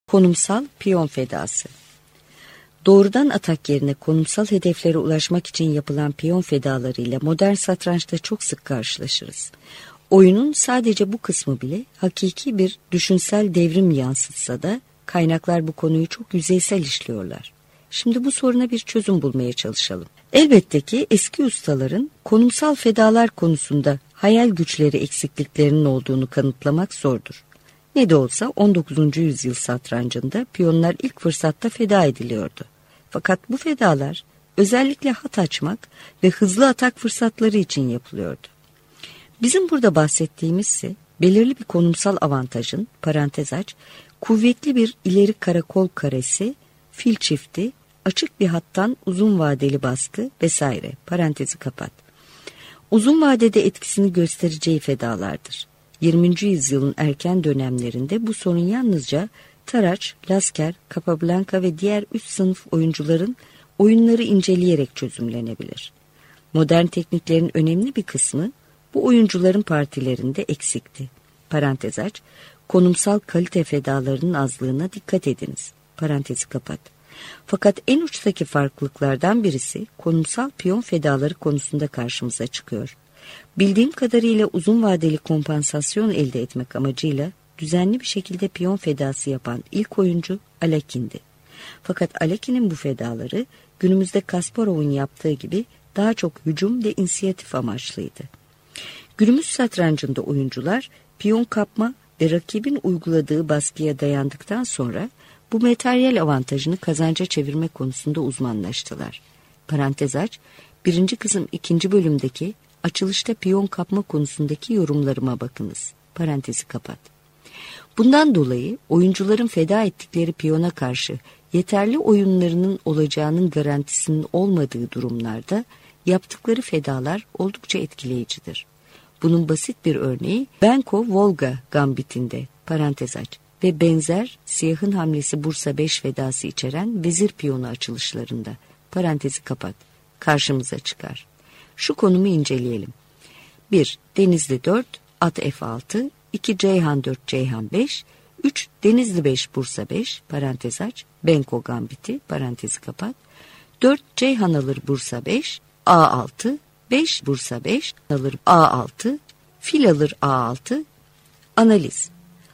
Konumsal piyon fedası. Doğrudan atak yerine konumsal hedeflere ulaşmak için yapılan piyon fedalarıyla modern satrançta çok sık karşılaşırız. Oyunun sadece bu kısmı bile hakiki bir düşünsel devrim yansıtsa da kaynaklar bu konuyu çok yüzeysel işliyorlar. Şimdi bu soruna bir çözüm bulmaya çalışalım. Elbette ki eski ustaların konumsal fedalar konusunda hayal güçleri eksikliklerinin olduğunu kanıtlamak zordur. Ne de olsa 19. yüzyıl satrancında piyonlar ilk fırsatta feda ediliyordu. Fakat bu fedalar özellikle hat açmak ve hızlı atak fırsatları için yapılıyordu. Bizim burada bahsettiğimiz ise belirli bir konumsal avantajın, parantez aç, kuvvetli bir ileri karakol karesi, fil çifti, açık bir hattan uzun vadeli baskı vesaire, parantezi kapat. Uzun vadede etkisini göstereceği fedalardır. 20. yüzyılın erken dönemlerinde bu sorun yalnızca Taraç, Lasker, Capablanca ve diğer üst sınıf oyuncuların oyunları inceleyerek çözümlenebilir. Modern tekniklerin önemli bir kısmı bu oyuncuların partilerinde eksikti. Parantez aç, konumsal kalite fedalarının azlığına dikkat ediniz. Parantezi kapat. Fakat en uçtaki farklılıklardan birisi konumsal piyon fedaları konusunda karşımıza çıkıyor. Bildiğim kadarıyla uzun vadeli kompansasyon elde etmek amacıyla düzenli bir şekilde piyon fedası yapan ilk oyuncu Alekin'di. Fakat Alekin'in bu fedaları günümüzde Kasparov'un yaptığı gibi daha çok hücum ve inisiyatif amaçlıydı. Günümüz satrancında oyuncular piyon kapma ve rakibin uyguladığı baskıya dayandıktan sonra bu materyal avantajını kazanca çevirme konusunda uzmanlaştılar. Parantez aç, 1. kısım 2. bölümdeki açılışta piyon kapma konusundaki yorumlarıma bakınız. Parantezi kapat. Bundan dolayı oyuncuların feda ettikleri piyona karşı yeterli oyunlarının olacağının garantisinin olmadığı durumlarda yaptıkları fedalar oldukça etkileyicidir. Bunun basit bir örneği Benko-Volga gambitinde, parantez aç, ve benzer siyahın hamlesi Bursa 5 fedası içeren vezir piyonu açılışlarında, parantezi kapat, karşımıza çıkar. Şu konumu inceleyelim. 1. Denizli 4, at F6, 2. Ceyhan 4, Ceyhan 5, 3. Denizli 5, Bursa 5, parantez aç, Benko gambiti, parantezi kapat, 4. Ceyhan alır Bursa 5, A6, 5 Bursa 5 alır A6, fil alır A6, analiz.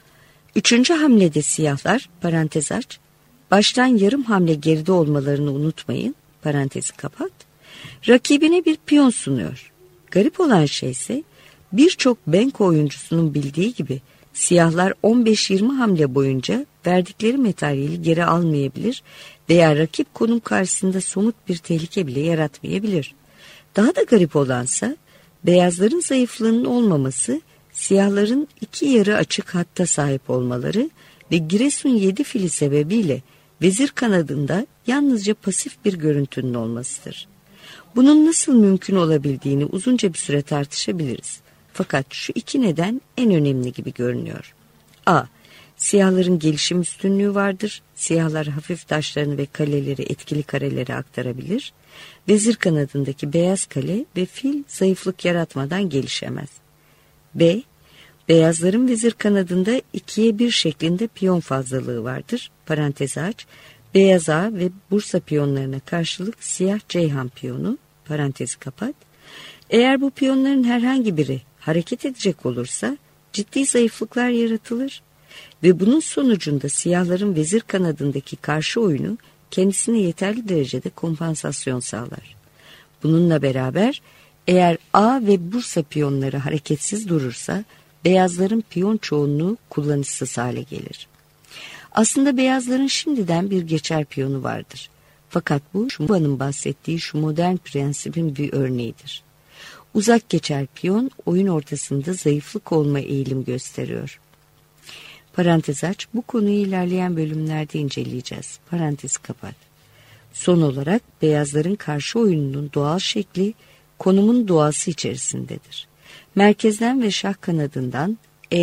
3. hamlede siyahlar, parantez aç, baştan yarım hamle geride olmalarını unutmayın, parantezi kapat, rakibine bir piyon sunuyor. Garip olan şey ise birçok Benko oyuncusunun bildiği gibi siyahlar 15-20 hamle boyunca verdikleri materyali geri almayabilir veya rakip konum karşısında somut bir tehlike bile yaratmayabilir. Daha da garip olansa beyazların zayıflığının olmaması, siyahların 2 yarı açık hatta sahip olmaları ve Giresun 7 fili sebebiyle vezir kanadında yalnızca pasif bir görüntünün olmasıdır. Bunun nasıl mümkün olabildiğini uzunca bir süre tartışabiliriz. Fakat şu iki neden en önemli gibi görünüyor. A. Siyahların gelişim üstünlüğü vardır. Siyahlar hafif taşlarını ve kaleleri etkili karelere aktarabilir. Vezir kanadındaki beyaz kale ve fil zayıflık yaratmadan gelişemez. B. Beyazların vezir kanadında 2'ye 1 şeklinde piyon fazlalığı vardır. Parantez aç. Beyaz A ve Bursa piyonlarına karşılık siyah Ceyhan piyonu, parantezi kapat. Eğer bu piyonların herhangi biri hareket edecek olursa ciddi zayıflıklar yaratılır ve bunun sonucunda siyahların vezir kanadındaki karşı oyunu kendisine yeterli derecede kompansasyon sağlar. Bununla beraber eğer A ve Bursa piyonları hareketsiz durursa beyazların piyon çoğunluğu kullanışsız hale gelir. Aslında beyazların şimdiden bir geçer piyonu vardır. Fakat bu Schumann'ın bahsettiği şu modern prensibin bir örneğidir. Uzak geçer piyon oyun ortasında zayıflık olma eğilim gösteriyor. Parantez aç, bu konuyu ilerleyen bölümlerde inceleyeceğiz. Parantez kapat. Son olarak beyazların karşı oyununun doğal şekli konumun doğası içerisindedir. Merkezden ve şah kanadından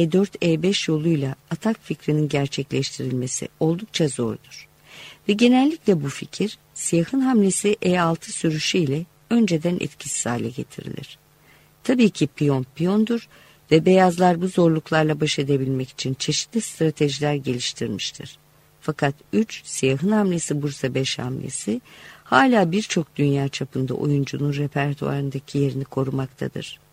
E4-E5 yoluyla atak fikrinin gerçekleştirilmesi oldukça zordur. Ve genellikle bu fikir siyahın hamlesi E6 sürüşü ile önceden etkisiz hale getirilir. Tabii ki piyon piyondur ve beyazlar bu zorluklarla baş edebilmek için çeşitli stratejiler geliştirmiştir. Fakat 3 siyahın hamlesi Bursa 5 hamlesi hala birçok dünya çapında oyuncunun repertuarındaki yerini korumaktadır.